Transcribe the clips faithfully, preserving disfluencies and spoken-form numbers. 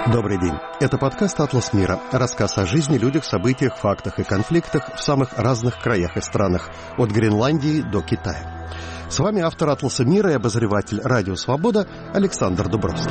Добрый день. Это подкаст «Атлас мира». Рассказ о жизни, людях, событиях, фактах и конфликтах в самых разных краях и странах, от Гренландии до Китая. С вами автор «Атласа мира» и обозреватель «Радио Свобода» Александр Дубровский.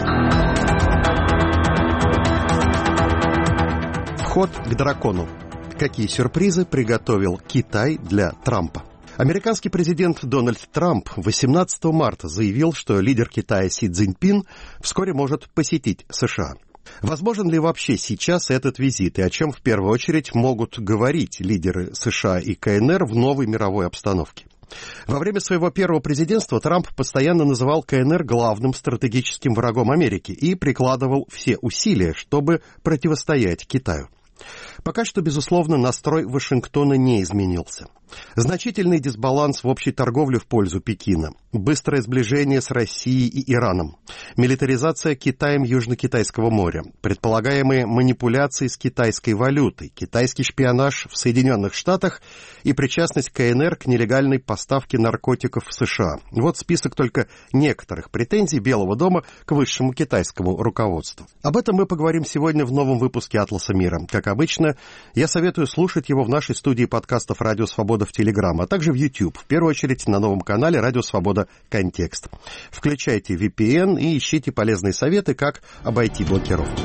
Вход к дракону. Какие сюрпризы приготовил Китай для Трампа? Американский президент Дональд Трамп восемнадцатого марта заявил, что лидер Китая Си Цзиньпин вскоре может посетить США. Возможен ли вообще сейчас этот визит, и о чем в первую очередь могут говорить лидеры США и КНР в новой мировой обстановке? Во время своего первого президентства Трамп постоянно называл КНР главным стратегическим врагом Америки и прикладывал все усилия, чтобы противостоять Китаю. Пока что, безусловно, настрой Вашингтона не изменился. Значительный дисбаланс в общей торговле в пользу Пекина, быстрое сближение с Россией и Ираном, милитаризация Китаем Южно-Китайского моря, предполагаемые манипуляции с китайской валютой, китайский шпионаж в Соединенных Штатах и причастность КНР к нелегальной поставке наркотиков в США. Вот список только некоторых претензий Белого дома к высшему китайскому руководству. Об этом мы поговорим сегодня в новом выпуске «Атласа мира». Как обычно, я советую слушать его в нашей студии подкастов «Радио Свобода» в Телеграм, а также в YouTube, в первую очередь на новом канале «Радио Свобода. Контекст». Включайте ви пи эн и ищите полезные советы, как обойти блокировки.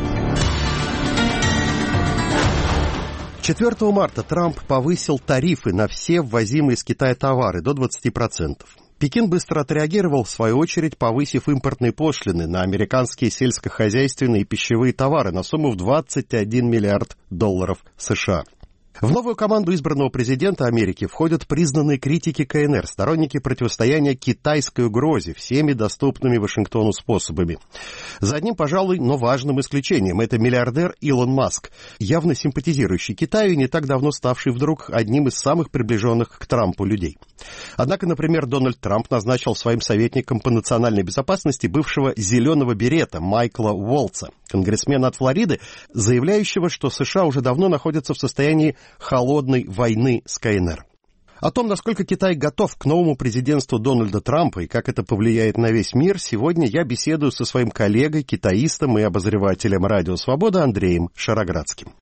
четвёртого марта Трамп повысил тарифы на все ввозимые из Китая товары до двадцати процентов. Пекин быстро отреагировал, в свою очередь, повысив импортные пошлины на американские сельскохозяйственные и пищевые товары на сумму в двадцать один миллиард долларов США. В новую команду избранного президента Америки входят признанные критики КНР, сторонники противостояния китайской угрозе всеми доступными Вашингтону способами. За одним, пожалуй, но важным исключением – это миллиардер Илон Маск, явно симпатизирующий Китаю и не так давно ставший вдруг одним из самых приближенных к Трампу людей. Однако, например, Дональд Трамп назначил своим советником по национальной безопасности бывшего «зеленого берета» Майкла Уолтса, конгрессмена от Флориды, заявляющего, что США уже давно находятся в состоянии холодной войны с КНР. О том, насколько Китай готов к новому президентству Дональда Трампа и как это повлияет на весь мир, сегодня я беседую со своим коллегой, китаистом и обозревателем «Радио Свобода» Андреем Шароградским.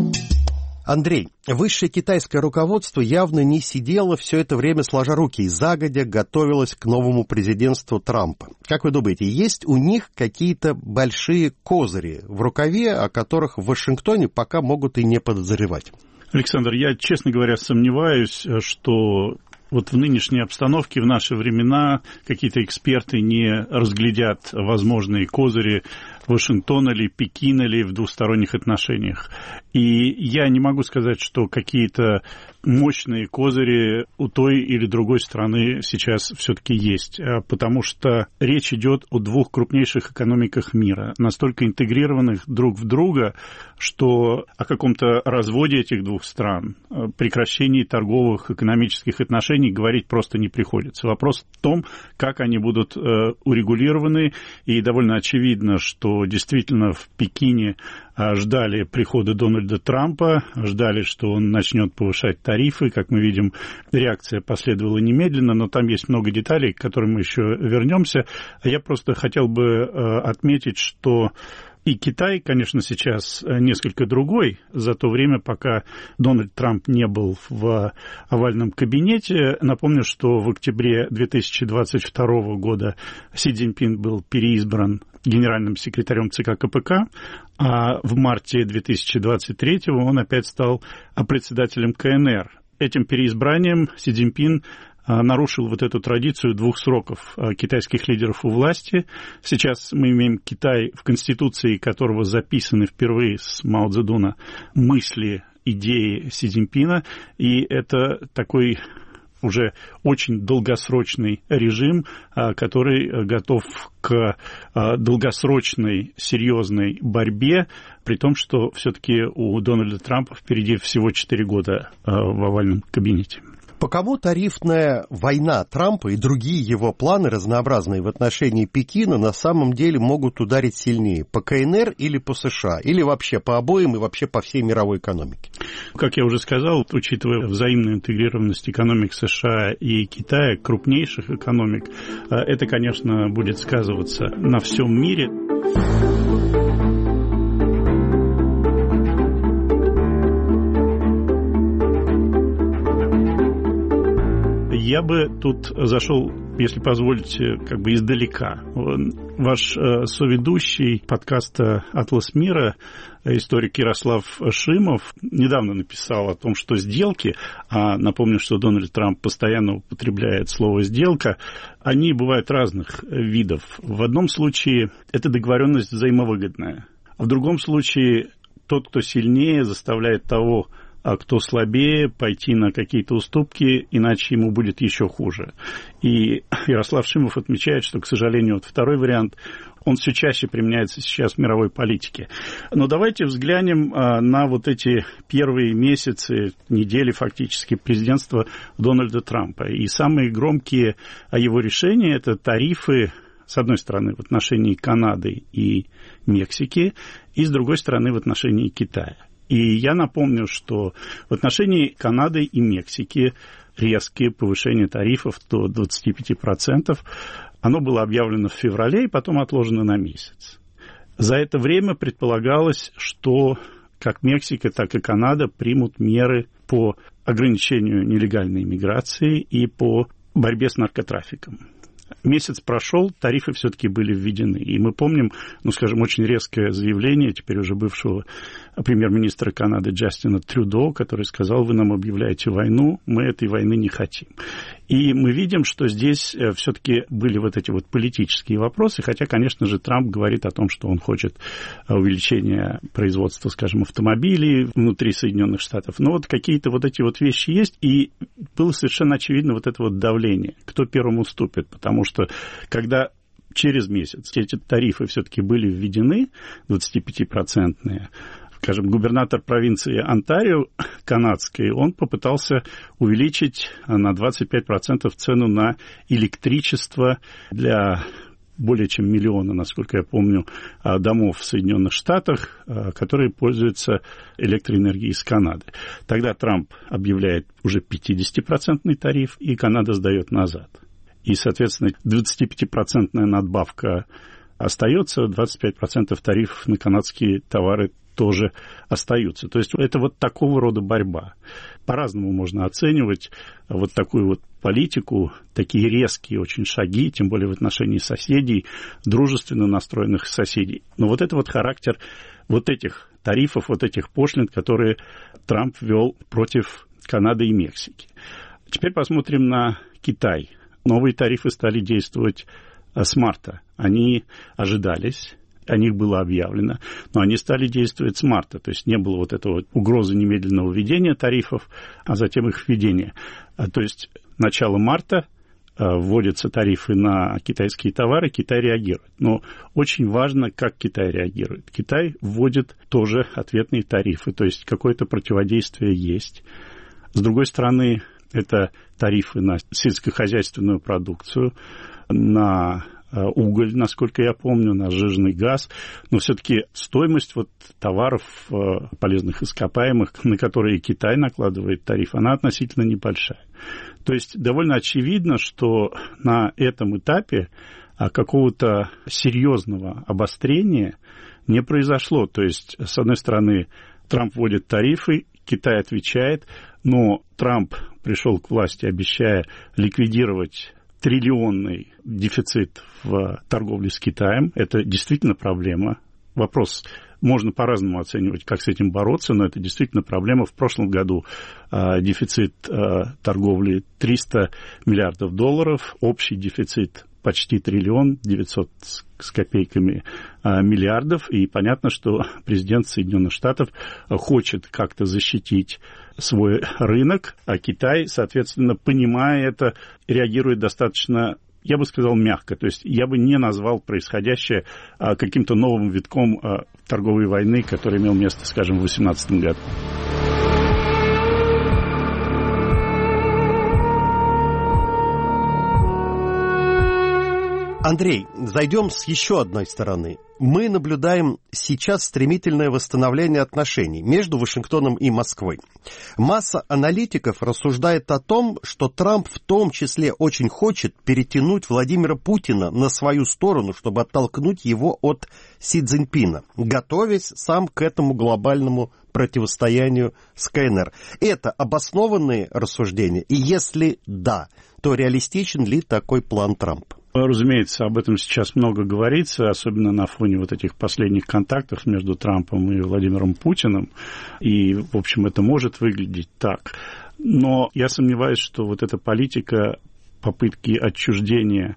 Андрей, высшее китайское руководство явно не сидело все это время сложа руки и загодя готовилось к новому президентству Трампа. Как вы думаете, есть у них какие-то большие козыри в рукаве, о которых в Вашингтоне пока могут и не подозревать? Александр, я, честно говоря, сомневаюсь, что вот в нынешней обстановке, в наши времена, какие-то эксперты не разглядят возможные козыри Вашингтона или Пекина или в двусторонних отношениях. И я не могу сказать, что какие-то мощные козыри у той или другой страны сейчас все-таки есть, потому что речь идет о двух крупнейших экономиках мира, настолько интегрированных друг в друга, что о каком-то разводе этих двух стран, прекращении торговых, экономических отношений говорить просто не приходится. Вопрос в том, как они будут урегулированы, и довольно очевидно, что действительно в Пекине ждали прихода Дональда Трампа, ждали, что он начнет повышать тарифы. Как мы видим, реакция последовала немедленно, но там есть много деталей, к которым мы еще вернемся. Я просто хотел бы отметить, что и Китай, конечно, сейчас несколько другой. За то время, пока Дональд Трамп не был в овальном кабинете, напомню, что в октябре две тысячи двадцать второго года Си Цзиньпин был переизбран генеральным секретарем ЦК КПК, а в марте две тысячи двадцать третьего он опять стал председателем КНР. Этим переизбранием Си Цзиньпин нарушил вот эту традицию двух сроков китайских лидеров у власти. Сейчас мы имеем Китай, в конституции которого записаны впервые с Мао Цзэдуна мысли, идеи Си Цзиньпина, и это такой уже очень долгосрочный режим, который готов к долгосрочной серьезной борьбе, при том, что все-таки у Дональда Трампа впереди всего четыре года в овальном кабинете. По кому тарифная война Трампа и другие его планы, разнообразные в отношении Пекина, на самом деле могут ударить сильнее? По КНР или по США? Или вообще по обоим и вообще по всей мировой экономике? Как я уже сказал, учитывая взаимную интегрированность экономик США и Китая, крупнейших экономик, это, конечно, будет сказываться на всем мире. Я бы тут зашел, если позволите, как бы издалека. Ваш э, соведущий подкаста «Атлас мира», историк Ярослав Шимов, недавно написал о том, что сделки, а напомню, что Дональд Трамп постоянно употребляет слово «сделка», они бывают разных видов. В одном случае это договоренность взаимовыгодная, а в другом случае тот, кто сильнее, заставляет того, а кто слабее, пойти на какие-то уступки, иначе ему будет еще хуже. И Ярослав Шимов отмечает, что, к сожалению, вот второй вариант, он все чаще применяется сейчас в мировой политике. Но давайте взглянем на вот эти первые месяцы, недели фактически президентства Дональда Трампа. И самые громкие его решения – это тарифы, с одной стороны, в отношении Канады и Мексики, и с другой стороны, в отношении Китая. И я напомню, что в отношении Канады и Мексики резкие повышения тарифов до двадцати пяти процентов, оно было объявлено в феврале и потом отложено на месяц. За это время предполагалось, что как Мексика, так и Канада примут меры по ограничению нелегальной миграции и по борьбе с наркотрафиком. Месяц прошел, тарифы все-таки были введены. И мы помним, ну, скажем, очень резкое заявление теперь уже бывшего премьер-министра Канады Джастина Трюдо, который сказал: вы нам объявляете войну, мы этой войны не хотим. И мы видим, что здесь все-таки были вот эти вот политические вопросы, хотя, конечно же, Трамп говорит о том, что он хочет увеличения производства, скажем, автомобилей внутри Соединенных Штатов. Но вот какие-то вот эти вот вещи есть, и было совершенно очевидно вот это вот давление, кто первым уступит, потому что когда через месяц эти тарифы все-таки были введены, двадцатипятипроцентные, скажем, губернатор провинции Онтарио канадской, он попытался увеличить на двадцать пять процентов цену на электричество для более чем миллиона, насколько я помню, домов в Соединенных Штатах, которые пользуются электроэнергией из Канады. Тогда Трамп объявляет уже пятидесятипроцентный тариф, и Канада сдает назад. И, соответственно, двадцатипятипроцентная надбавка остается, двадцать пять процентов тарифов на канадские товары тоже остаются. То есть это вот такого рода борьба. По-разному можно оценивать вот такую вот политику, такие резкие очень шаги, тем более в отношении соседей, дружественно настроенных соседей. Но вот это вот характер вот этих тарифов, вот этих пошлин, которые Трамп ввел против Канады и Мексики. Теперь посмотрим на Китай. Новые тарифы стали действовать с марта. Они ожидались, о них было объявлено, но они стали действовать с марта. То есть не было вот этого угрозы немедленного введения тарифов, а затем их введения. То есть начало марта вводятся тарифы на китайские товары, Китай реагирует. Но очень важно, как Китай реагирует. Китай вводит тоже ответные тарифы, то есть какое-то противодействие есть. С другой стороны, это тарифы на сельскохозяйственную продукцию, на уголь, насколько я помню, на сжиженный газ. Но все-таки стоимость вот товаров полезных ископаемых, на которые Китай накладывает тариф, она относительно небольшая. То есть довольно очевидно, что на этом этапе какого-то серьезного обострения не произошло. То есть, с одной стороны, Трамп вводит тарифы, Китай отвечает, но Трамп пришел к власти, обещая ликвидировать триллионный дефицит в торговле с Китаем. Это действительно проблема. Вопрос можно по-разному оценивать, как с этим бороться, но это действительно проблема. В прошлом году э, дефицит э, торговли триста миллиардов долларов, общий дефицит почти триллион, девятьсот с копейками э, миллиардов. И понятно, что президент Соединенных Штатов хочет как-то защитить свой рынок, а Китай, соответственно, понимая это, реагирует достаточно, я бы сказал, мягко. То есть я бы не назвал происходящее а, каким-то новым витком а, торговой войны, который имел место, скажем, в две тысячи восемнадцатом году. Андрей, зайдем с еще одной стороны. Мы наблюдаем сейчас стремительное восстановление отношений между Вашингтоном и Москвой. Масса аналитиков рассуждает о том, что Трамп в том числе очень хочет перетянуть Владимира Путина на свою сторону, чтобы оттолкнуть его от Си Цзиньпина, готовясь сам к этому глобальному противостоянию с ка эн эр. Это обоснованные рассуждения? И если да, то реалистичен ли такой план Трампа? Разумеется, об этом сейчас много говорится, особенно на фоне вот этих последних контактов между Трампом и Владимиром Путиным. И, в общем, это может выглядеть так. Но я сомневаюсь, что вот эта политика попытки отчуждения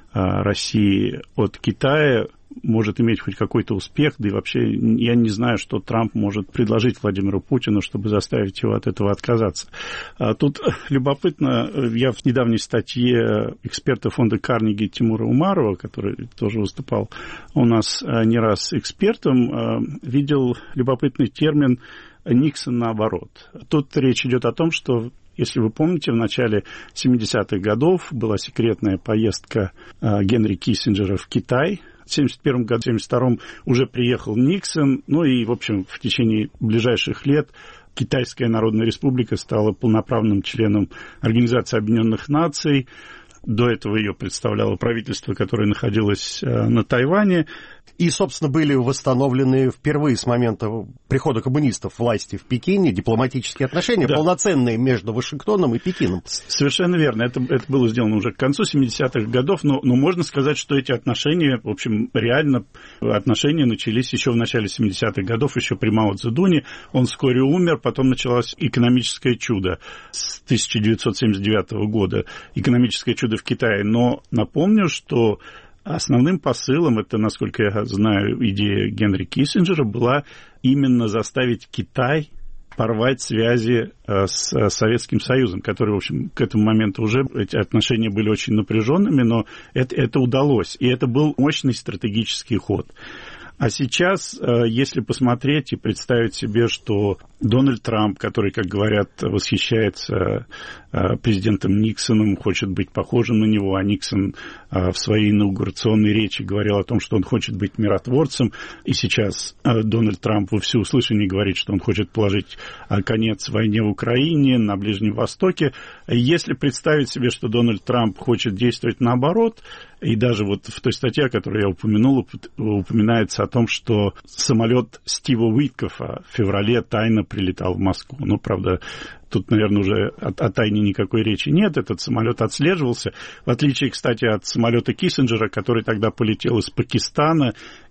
России от Китая может иметь хоть какой-то успех, да и вообще я не знаю, что Трамп может предложить Владимиру Путину, чтобы заставить его от этого отказаться. Тут любопытно, я в недавней статье эксперта фонда Карнеги Тимура Умарова, который тоже выступал у нас не раз экспертом, видел любопытный термин «Никсон наоборот». Тут речь идет о том, что, если вы помните, в начале семидесятых годов была секретная поездка Генри Киссинджера в Китай. В семьдесят первом году, в семьдесят втором уже приехал Никсон, ну и, в общем, в течение ближайших лет Китайская Народная Республика стала полноправным членом Организации Объединенных Наций. До этого ее представляло правительство, которое находилось на Тайване. И, собственно, были восстановлены впервые с момента прихода коммунистов к власти в Пекине дипломатические отношения, да, полноценные между Вашингтоном и Пекином. Совершенно верно. Это, это было сделано уже к концу семидесятых годов, но, но можно сказать, что эти отношения, в общем, реально отношения начались еще в начале семидесятых годов, еще при Мао Цзэдуне. Он вскоре умер, потом началось экономическое чудо с тысяча девятьсот семьдесят девятого года, экономическое чудо в Китае. Но напомню, что основным посылом, это, насколько я знаю, идея Генри Киссинджера была именно заставить Китай порвать связи с Советским Союзом, который, в общем, к этому моменту уже эти отношения были очень напряженными, но это, это удалось, и это был мощный стратегический ход. А сейчас, если посмотреть и представить себе, что Дональд Трамп, который, как говорят, восхищается президентом Никсоном, хочет быть похожим на него, а Никсон в своей инаугурационной речи говорил о том, что он хочет быть миротворцем, и сейчас Дональд Трамп во всеуслышание говорит, что он хочет положить конец войне в Украине, на Ближнем Востоке. Если представить себе, что Дональд Трамп хочет действовать наоборот, и даже вот в той статье, которую я упомянул, упоминается о том, что самолет Стива Уиткофа в феврале тайно прилетал в Москву. Ну, правда, тут, наверное, уже о, о тайне никакой речи нет. Этот самолет отслеживался, в отличие, кстати, от самолета Киссинджера, который тогда полетел из Пакистана,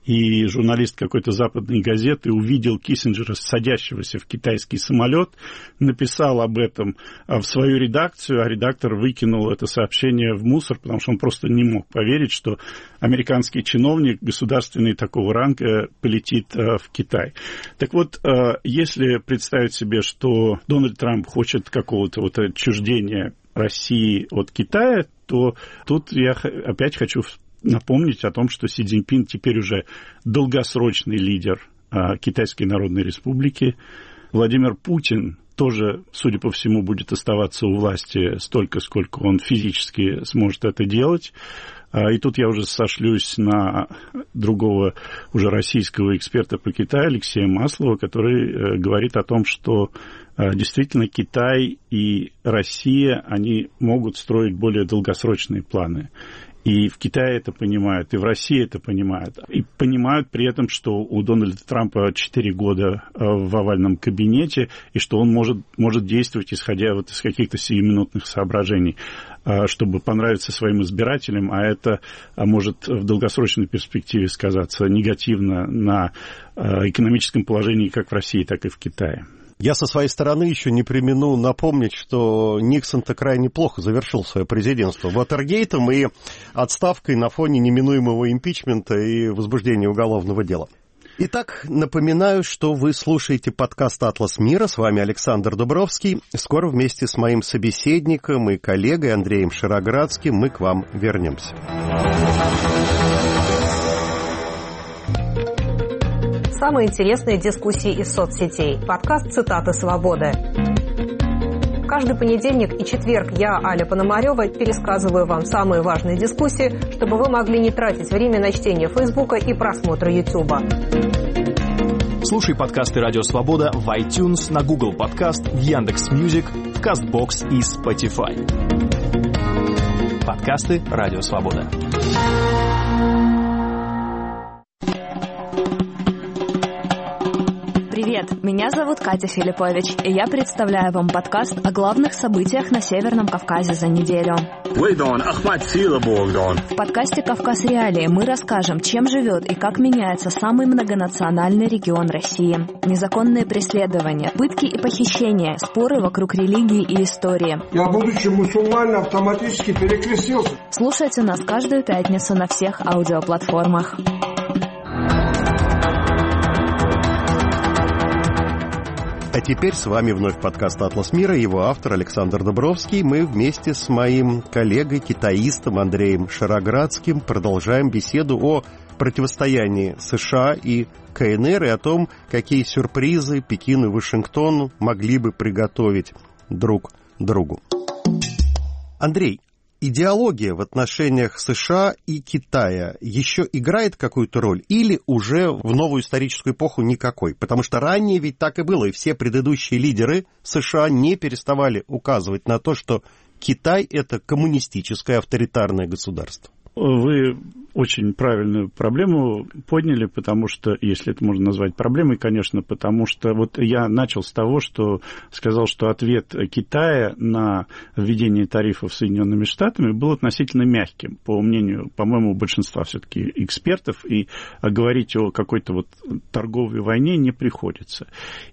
и журналист какой-то западной газеты увидел Киссинджера, садящегося в китайский самолет, написал об этом в свою редакцию, а редактор выкинул это сообщение в мусор, потому что он просто не мог поверить, что американский чиновник государственный такого ранга полетит в Китай. Так вот, если представить себе, что Дональд Трамп хочет какого-то вот отчуждения России от Китая, то тут я опять хочу напомнить о том, что Си Цзиньпин теперь уже долгосрочный лидер а, Китайской Народной Республики. Владимир Путин тоже, судя по всему, будет оставаться у власти столько, сколько он физически сможет это делать. А, и тут я уже сошлюсь на другого уже российского эксперта по Китаю, Алексея Маслова, который э, говорит о том, что э, действительно Китай и Россия, они могут строить более долгосрочные планы. И в Китае это понимают, и в России это понимают. И понимают при этом, что у Дональда Трампа четыре года в овальном кабинете, и что он может, может действовать, исходя вот из каких-то сиюминутных соображений, чтобы понравиться своим избирателям, а это может в долгосрочной перспективе сказаться негативно на экономическом положении как в России, так и в Китае. Я со своей стороны еще не премину напомнить, что Никсон-то крайне плохо завершил свое президентство Вотергейтом и отставкой на фоне неминуемого импичмента и возбуждения уголовного дела. Итак, напоминаю, что вы слушаете подкаст «Атлас мира». С вами Александр Дубровский. Скоро вместе с моим собеседником и коллегой Андреем Широградским мы к вам вернемся. Самые интересные дискуссии из соцсетей. Подкаст «Цитаты свободы». Каждый понедельник и четверг я, Аля Пономарева, пересказываю вам самые важные дискуссии, чтобы вы могли не тратить время на чтение Фейсбука и просмотра Ютуба. Слушай подкасты «Радио Свобода» в iTunes, на Google Подкаст, в Яндекс.Мьюзик, в Кастбокс и Spotify. Подкасты «Радио Свобода». Привет, меня зовут Катя Филиппович, и я представляю вам подкаст о главных событиях на Северном Кавказе за неделю. В подкасте «Кавказ Реалии» мы расскажем, чем живет и как меняется самый многонациональный регион России. Незаконные преследования, пытки и похищения, споры вокруг религии и истории. Я, будучи мусульманином, автоматически перекрестился. Слушайте нас каждую пятницу на всех аудиоплатформах. А теперь с вами вновь подкаст «Атлас мира», его автор Александр Дубровский. Мы вместе с моим коллегой-китаистом Андреем Шароградским продолжаем беседу о противостоянии США и КНР и о том, какие сюрпризы Пекину и Вашингтону могли бы приготовить друг другу. Андрей, идеология в отношениях США и Китая еще играет какую-то роль или уже в новую историческую эпоху никакой? Потому что ранее ведь так и было, и все предыдущие лидеры США не переставали указывать на то, что Китай – это коммунистическое авторитарное государство. Вы очень правильную проблему подняли, потому что, если это можно назвать проблемой, конечно, потому что вот я начал с того, что сказал, что ответ Китая на введение тарифов Соединенными Штатами был относительно мягким, по мнению, по-моему, большинства все-таки экспертов, и говорить о какой-то вот торговой войне не приходится.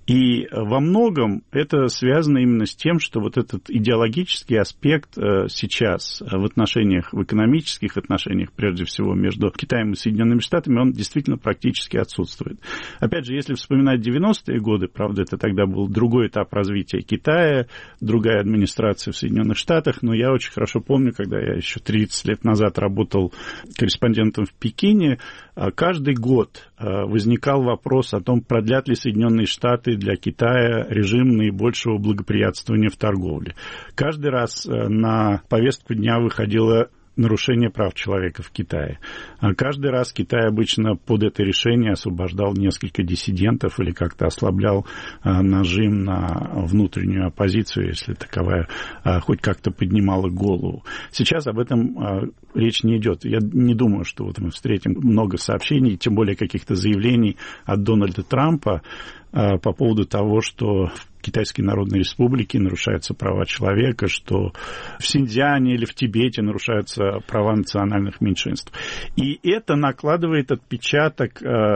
И во многом это связано именно с тем, что вот этот идеологический аспект сейчас в отношениях, в экономических отношениях, прежде всего, между Китаем и Соединенными Штатами, он действительно практически отсутствует. Опять же, если вспоминать девяностые годы, правда, это тогда был другой этап развития Китая, другая администрация в Соединенных Штатах, но я очень хорошо помню, когда я еще тридцать лет назад работал корреспондентом в Пекине, каждый год возникал вопрос о том, продлят ли Соединенные Штаты для Китая режим наибольшего благоприятствования в торговле. Каждый раз на повестку дня выходило нарушение прав человека в Китае. Каждый раз Китай обычно под это решение освобождал несколько диссидентов или как-то ослаблял нажим на внутреннюю оппозицию, если таковая хоть как-то поднимала голову. Сейчас об этом речь не идет. Я не думаю, что вот мы встретим много сообщений, тем более каких-то заявлений от Дональда Трампа по поводу того, что в Китайской Народной Республике нарушаются права человека, что в Синьцзяне или в Тибете нарушаются права национальных меньшинств. И это накладывает отпечаток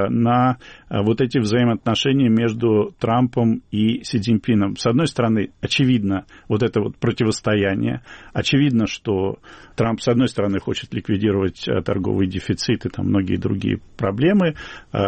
на вот эти взаимоотношения между Трампом и Си Цзиньпином. С одной стороны, очевидно, вот это вот противостояние. Очевидно, что Трамп, с одной стороны, хочет ликвидировать торговый дефицит и там многие другие проблемы.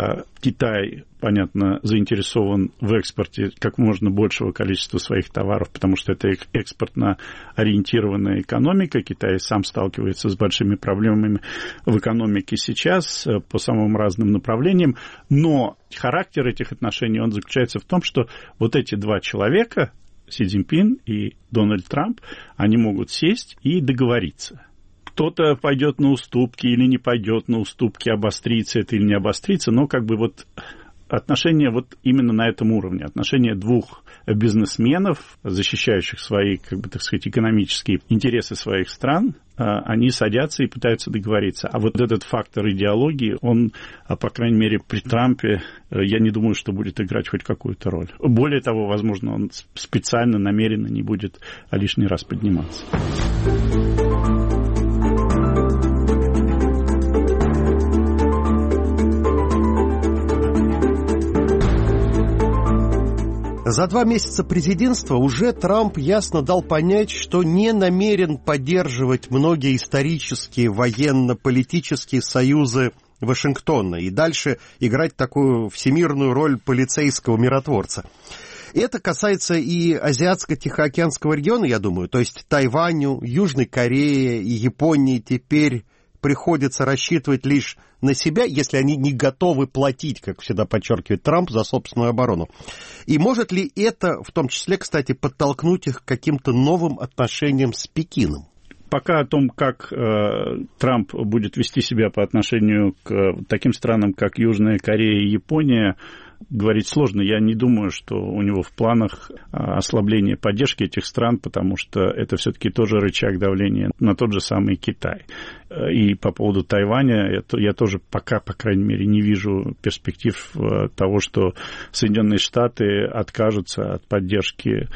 Китай, понятно, заинтересован в экспорте как можно большего количества своих товаров, потому что это экспортно ориентированная экономика. Китай сам сталкивается с большими проблемами в экономике сейчас по самым разным направлениям. Но характер этих отношений, он заключается в том, что вот эти два человека, Си Цзиньпин и Дональд Трамп, они могут сесть и договориться. Кто-то пойдет на уступки или не пойдет на уступки, обострится это или не обострится, но как бы вот отношения вот именно на этом уровне, отношения двух бизнесменов, защищающих свои, как бы так сказать, экономические интересы своих стран, они садятся и пытаются договориться. А вот этот фактор идеологии, он, по крайней мере, при Трампе, я не думаю, что будет играть хоть какую-то роль. Более того, возможно, он специально, намеренно не будет лишний раз подниматься. За два месяца президентства уже Трамп ясно дал понять, что не намерен поддерживать многие исторические военно-политические союзы Вашингтона и дальше играть такую всемирную роль полицейского миротворца. Это касается и Азиатско-Тихоокеанского региона, я думаю, то есть Тайваню, Южной Корее и Японии теперь приходится рассчитывать лишь на себя, если они не готовы платить, как всегда подчеркивает Трамп, за собственную оборону. И может ли это, в том числе, кстати, подтолкнуть их к каким-то новым отношениям с Пекином? Пока о том, как э, Трамп будет вести себя по отношению к таким странам, как Южная Корея и Япония, говорить сложно. Я не думаю, что у него в планах ослабление поддержки этих стран, потому что это все-таки тоже рычаг давления на тот же самый Китай. И по поводу Тайваня я тоже пока, по крайней мере, не вижу перспектив того, что Соединенные Штаты откажутся от поддержки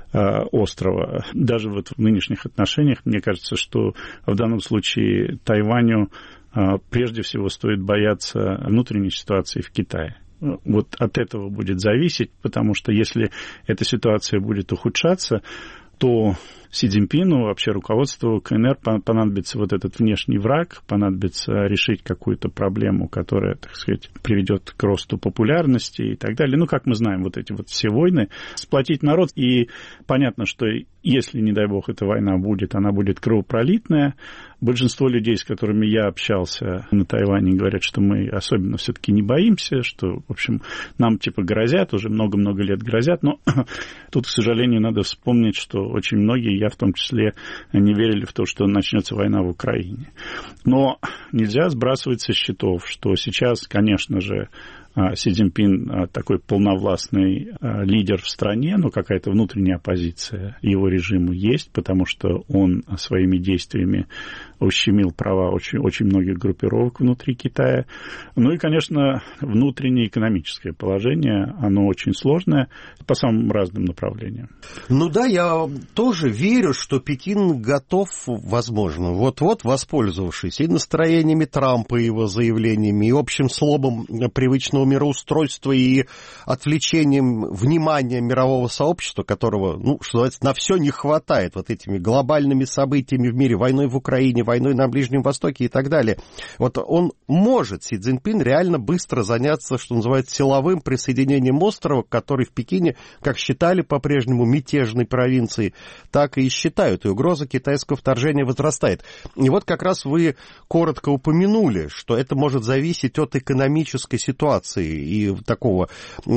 острова. Даже вот в нынешних отношениях, мне кажется, что в данном случае Тайваню прежде всего стоит бояться внутренней ситуации в Китае. Вот от этого будет зависеть, потому что если эта ситуация будет ухудшаться, то Си Цзиньпину, вообще руководству КНР понадобится вот этот внешний враг, понадобится решить какую-то проблему, которая, так сказать, приведет к росту популярности и так далее. Ну, как мы знаем, вот эти вот все войны, сплотить народ. И понятно, что если, не дай бог, эта война будет, она будет кровопролитная. Большинство людей, с которыми я общался на Тайване, говорят, что мы особенно все-таки не боимся, что, в общем, нам типа грозят, уже много-много лет грозят. Но тут, к сожалению, надо вспомнить, что очень многие, я в том числе, не верили в то, что начнется война в Украине. Но нельзя сбрасывать со счетов, что сейчас, конечно же, Си Цзиньпин такой полновластный лидер в стране, но какая-то внутренняя оппозиция его режиму есть, потому что он своими действиями ущемил права очень, очень многих группировок внутри Китая. Ну и, конечно, внутреннее экономическое положение, оно очень сложное по самым разным направлениям. Ну да, я тоже верю, что Пекин готов, возможно, вот-вот, воспользовавшись и настроениями Трампа, и его заявлениями, и общим сломом привычного мироустройства, и отвлечением внимания мирового сообщества, которого, ну, что называется, на все не хватает, вот этими глобальными событиями в мире, войной в Украине, войной на Ближнем Востоке и так далее. Вот он может, Си Цзиньпин, реально быстро заняться, что называется, силовым присоединением острова, который в Пекине, как считали по-прежнему мятежной провинцией, так и считают, и угроза китайского вторжения возрастает. И вот как раз вы коротко упомянули, что это может зависеть от экономической ситуации и такого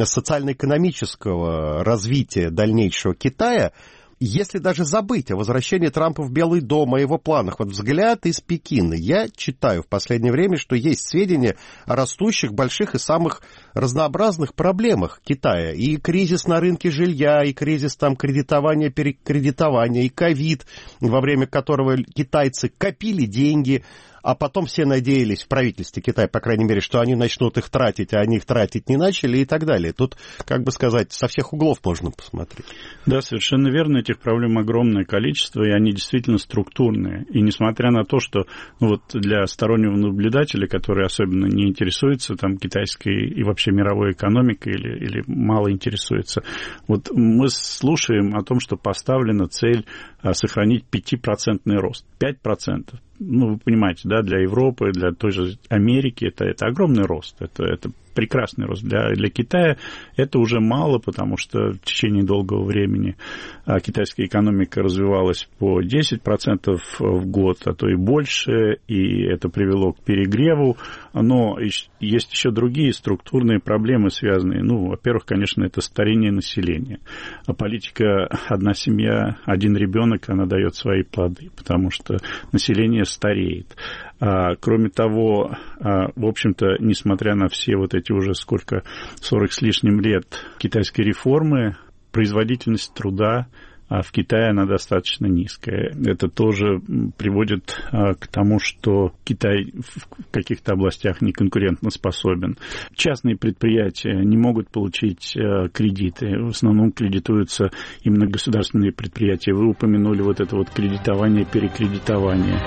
социально-экономического развития дальнейшего Китая. Если даже забыть о возвращении Трампа в Белый дом, о его планах, вот взгляд из Пекина, я читаю в последнее время, что есть сведения о растущих, больших и самых разнообразных проблемах Китая. И кризис на рынке жилья, и кризис там кредитования, перекредитования, и ковид, во время которого китайцы копили деньги, а потом все надеялись в правительстве Китая, по крайней мере, что они начнут их тратить, а они их тратить не начали и так далее. Тут, как бы сказать, со всех углов можно посмотреть. Да, совершенно верно. Этих проблем огромное количество, и они действительно структурные. И несмотря на то, что ну, вот для стороннего наблюдателя, который особенно не интересуется там, китайской и вообще мировой экономикой или, или мало интересуется, вот мы слушаем о том, что поставлена цель сохранить пятипроцентный рост. пять процентов. Ну, вы понимаете, да, для Европы, для той же Америки это, это огромный рост, это, это прекрасный рост. Для, для Китая это уже мало, потому что в течение долгого времени китайская экономика развивалась по десять процентов в год, а то и больше, и это привело к перегреву. Но есть еще другие структурные проблемы, связанные, ну, во-первых, конечно, это старение населения. А политика «одна семья, один ребенок», она дает свои плоды, потому что население стареет. А, кроме того, а, в общем-то, несмотря на все вот эти уже сколько, сорок с лишним лет китайской реформы, производительность труда а в Китае она достаточно низкая. Это тоже приводит а, к тому, что Китай в каких-то областях не конкурентоспособен. Частные предприятия не могут получить а, кредиты. В основном кредитуются именно государственные предприятия. Вы упомянули вот это вот кредитование, перекредитование.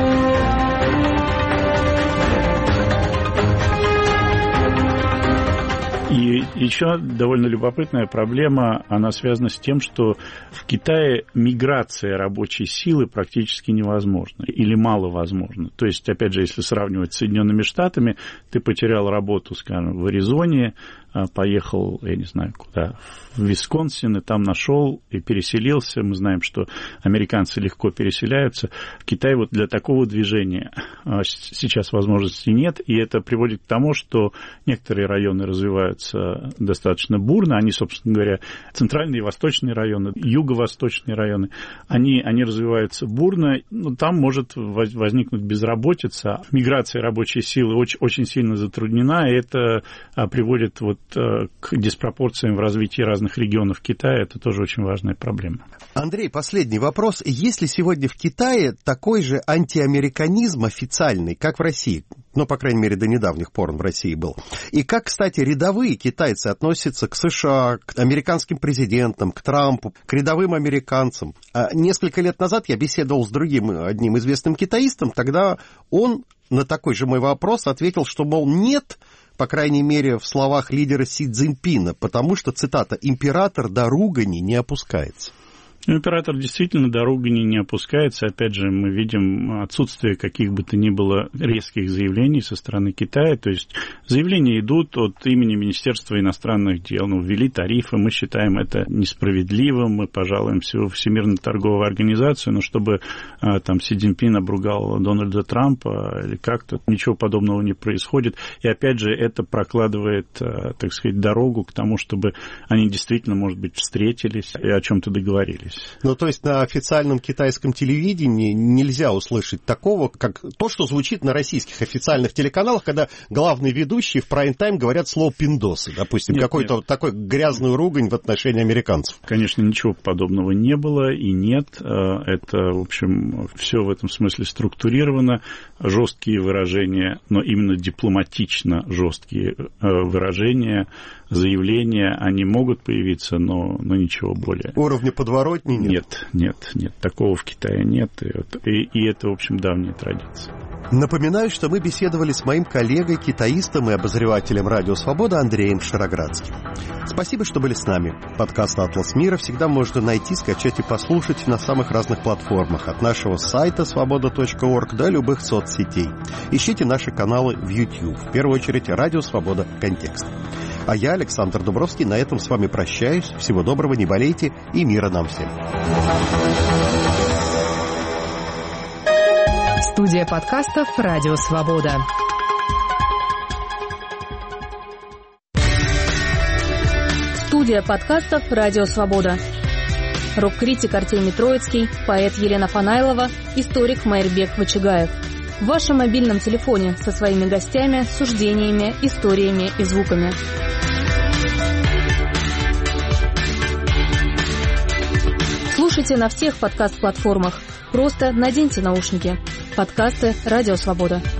И еще довольно любопытная проблема, она связана с тем, что в Китае миграция рабочей силы практически невозможна или маловозможна. То есть, опять же, если сравнивать с Соединенными Штатами, ты потерял работу, скажем, в Аризоне, поехал, я не знаю куда, в Висконсин, и там нашел и переселился. Мы знаем, что американцы легко переселяются. В Китае вот для такого движения сейчас возможностей нет, и это приводит к тому, что некоторые районы развиваются достаточно бурно. Они, собственно говоря, центральные и восточные районы, юго-восточные районы, они, они развиваются бурно, но там может возникнуть безработица. Миграция рабочей силы очень, очень сильно затруднена, и это приводит вот к диспропорциям в развитии разных регионов Китая. Это тоже очень важная проблема. Андрей, последний вопрос. Есть ли сегодня в Китае такой же антиамериканизм официальный, как в России? Ну, по крайней мере, до недавних пор он в России был. И как, кстати, рядовые китайцы относятся к США, к американским президентам, к Трампу, к рядовым американцам? А несколько лет назад я беседовал с другим, одним известным китаистом, тогда он на такой же мой вопрос ответил, что, мол, нет, по крайней мере, в словах лидера Си Цзиньпина, потому что, цитата, «император до ругани не опускается». Император действительно до ругани не опускается. Опять же, мы видим отсутствие каких бы то ни было резких заявлений со стороны Китая. То есть заявления идут от имени Министерства иностранных дел. Ну, ввели тарифы, мы считаем это несправедливым, мы пожалуемся в Всемирную торговую организацию, но чтобы там Си Цзиньпин обругал Дональда Трампа или как-то, ничего подобного не происходит. И опять же, это прокладывает, так сказать, дорогу к тому, чтобы они действительно, может быть, встретились и о чем-то договорились. Ну, то есть на официальном китайском телевидении нельзя услышать такого, как то, что звучит на российских официальных телеканалах, когда главные ведущие в прайм-тайм говорят слово «пиндосы», допустим, нет, какой-то нет. Вот такой грязную ругань в отношении американцев. Конечно, ничего подобного не было и нет. Это, в общем, все в этом смысле структурировано. Жесткие выражения, но именно дипломатично жесткие выражения, заявления, они могут появиться, но, но ничего более. Уровня подворотни нет? Нет, нет, нет. Такого в Китае нет. И, и это, в общем, давняя традиция. Напоминаю, что мы беседовали с моим коллегой, китаистом и обозревателем «Радио Свобода» Андреем Шароградским. Спасибо, что были с нами. Подкаст «Атлас мира» всегда можно найти, скачать и послушать на самых разных платформах, от нашего сайта свобода точка орг до любых соцсетей. Ищите наши каналы в YouTube, в первую очередь «Радио Свобода. Контекст». А я, Александр Дубровский, на этом с вами прощаюсь. Всего доброго, не болейте и мира нам всем. Студия подкастов «Радио Свобода». Студия подкастов «Радио Свобода». Рок-критик Артемий Троицкий, поэт Елена Фанайлова, историк Майрбек Вачигаев. В вашем мобильном телефоне со своими гостями, суждениями, историями и звуками. Слушайте на всех подкаст-платформах. Просто наденьте наушники. Подкасты «Радио Свобода».